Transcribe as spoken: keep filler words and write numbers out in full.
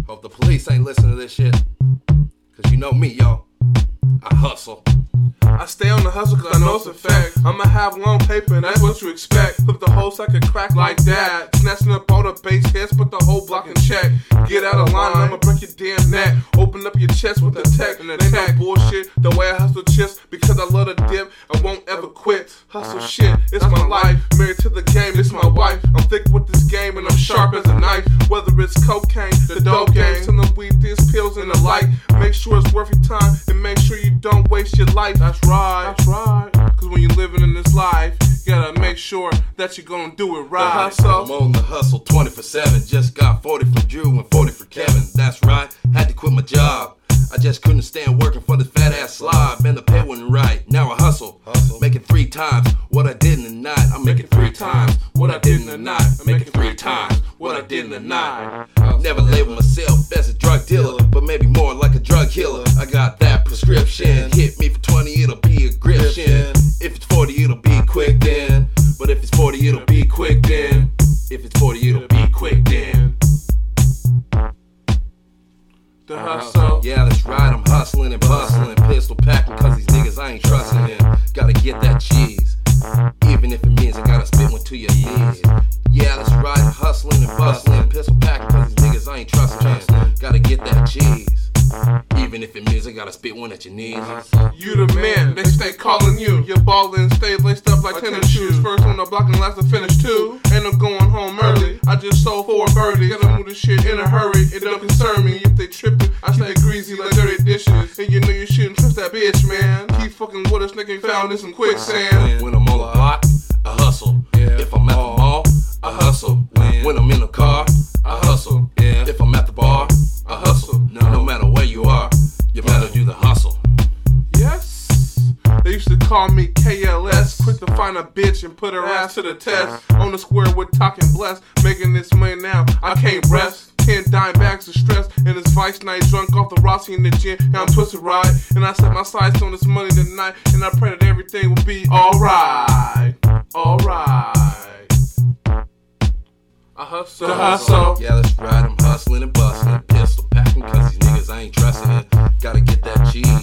Hope the police ain't listening to this shit. Cause you know me, yo. I hustle. I stay on the hustle cause I know it's a fact. I'ma have long paper and that's what you expect. Flip the whole sack of crack like that. Snatching up all the base hits, put the whole block in check. Get out of line, I'ma break your damn neck. Open up your chest with the tech and attack. No bullshit, the way I hustle chips. Because I love the dip, I won't ever quit. Hustle shit, it's my life. Married to the game, it's my wife. I'm thick with this game and I'm sharp as a knife. Whether it's cocaine, the dope game, some of the weed, these pills and the like. Make sure it's worth your time and make sure you don't waste your life. That's right, that's right. Cause when you're living in this life, you gotta make sure that you're gonna do it right. Hustle. I'm on the hustle twenty-four seven. Just got forty from Drew and forty for Kevin. That's right, had to quit my job. I just couldn't stand working for this fat ass slob. And the pay wasn't right. Now I hustle, hustle. Making three times what I did in the night. I'm making three times what I did in the night. I'm making three times what I did in the night. Never label myself as a drug dealer, but maybe more like a drug healer. I got that prescription. Hit me for twenty, it'll be a gription. If it's forty, it'll be quick then. But if it's forty, it'll be quick then. If it's forty, it'll be quick then. The hustle. Yeah, that's right, I'm hustling and bustling. Pistol packing cause these niggas I ain't trusting in. Gotta get that cheese, even if it means I gotta spit one to your knees. Yeah, that's right, I'm hustling and bustling. Pistol packing cause these niggas I ain't trusting in. Gotta get that cheese, even if it means I gotta spit one at your knees. You the man, they stay calling you. You're ballin', stay laced up like tennis shoes. First on the block and last to finish too. And I'm going home early. I just sold for a birdie. Gotta move this shit in a hurry. It don't concern me if they trippin'. I stay greasy like dirty dishes. And you know you shouldn't trust that bitch, man. Keep fucking with us, nigga, found in some quicksand. When I'm on the block, I hustle. If I'm at the mall, I hustle. When I'm in the car, I hustle. If I'm at the bar, I hustle. No matter where you are, you better do the hustle. Yes, they used to call me K L S. Quick to find a bitch and put her ass to the test. On the square with talking blessed. Making this money now, I can't rest. Ten dime bags of stress and this vice night. Drunk off the Rossi in the gym, and I'm twisted right. And I set my sights on this money tonight. And I pray that everything will be alright. Alright. I hustle, the hustle. Yeah, that's right, I'm hustling and bustling. Pistol packing cause these niggas I ain't trusting in. Gotta get that cheese,